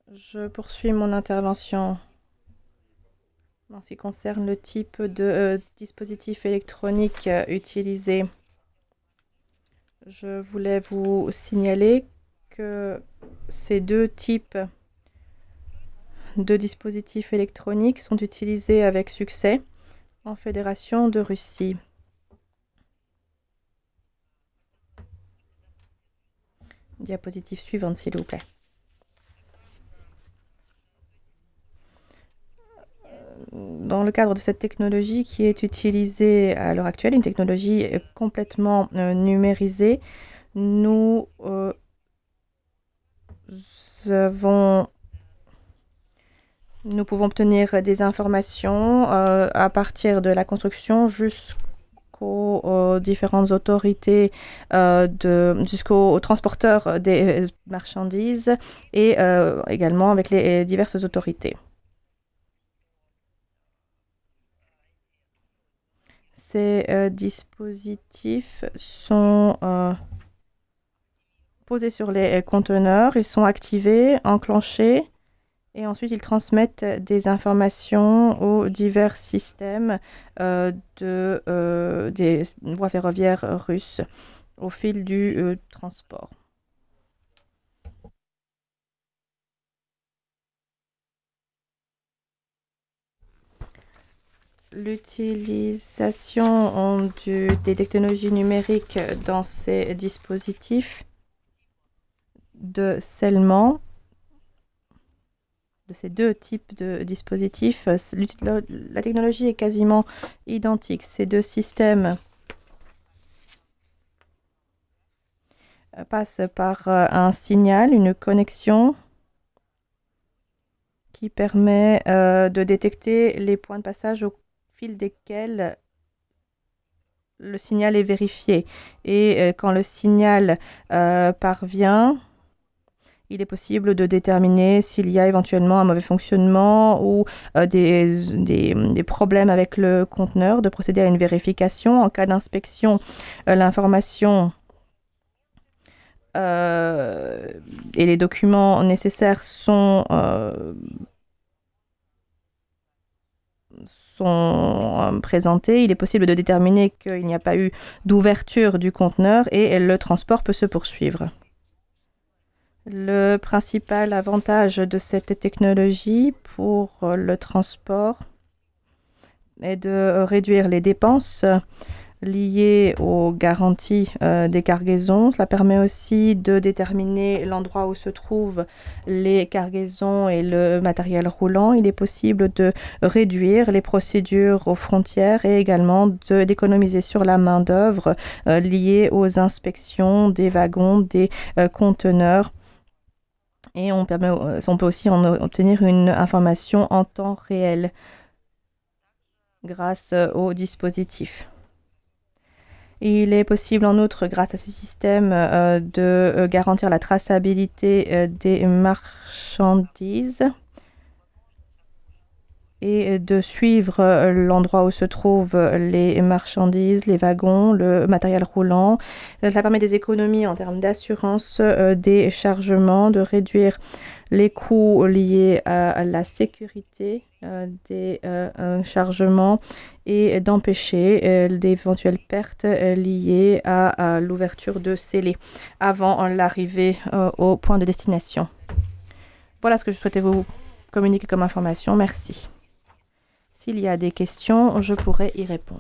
Je poursuis mon intervention en ce qui concerne le type de dispositif électronique utilisé. Je voulais vous signaler que ces deux types de dispositifs électroniques sont utilisés avec succès en Fédération de Russie. Diapositive suivante, s'il vous plaît. Dans le cadre de cette technologie qui est utilisée à l'heure actuelle, une technologie complètement numérisée, nous pouvons obtenir des informations à partir de la construction jusqu'aux différentes autorités, jusqu'aux transporteurs des marchandises et également avec les diverses autorités. Ces dispositifs sont posés sur les conteneurs, ils sont activés, enclenchés et ensuite ils transmettent des informations aux divers systèmes des voies ferroviaires russes au fil du transport. L'utilisation des technologies numériques dans ces dispositifs de scellement, de ces deux types de dispositifs, la technologie est quasiment identique. Ces deux systèmes passent par un signal, une connexion qui permet de détecter les points de passage au fil desquels le signal est vérifié. Et quand le signal parvient, il est possible de déterminer s'il y a éventuellement un mauvais fonctionnement ou des problèmes avec le conteneur, de procéder à une vérification. En cas d'inspection, l'information et les documents nécessaires sont présentés. Il est possible de déterminer qu'il n'y a pas eu d'ouverture du conteneur et le transport peut se poursuivre. Le principal avantage de cette technologie pour le transport est de réduire les dépenses liées aux garanties des cargaisons. Cela permet aussi de déterminer l'endroit où se trouvent les cargaisons et le matériel roulant. Il est possible de réduire les procédures aux frontières et également d'économiser sur la main-d'œuvre liée aux inspections des wagons, des conteneurs. Et on peut aussi en obtenir une information en temps réel grâce au dispositif. Il est possible en outre, grâce à ces systèmes, de garantir la traçabilité des marchandises et de suivre l'endroit où se trouvent les marchandises, les wagons, le matériel roulant. Cela permet des économies en termes d'assurance des chargements, de réduire les coûts liés à la sécurité des chargements et d'empêcher d'éventuelles pertes liées à l'ouverture de scellés avant l'arrivée au point de destination. Voilà ce que je souhaitais vous communiquer comme information. Merci. S'il y a des questions, je pourrai y répondre.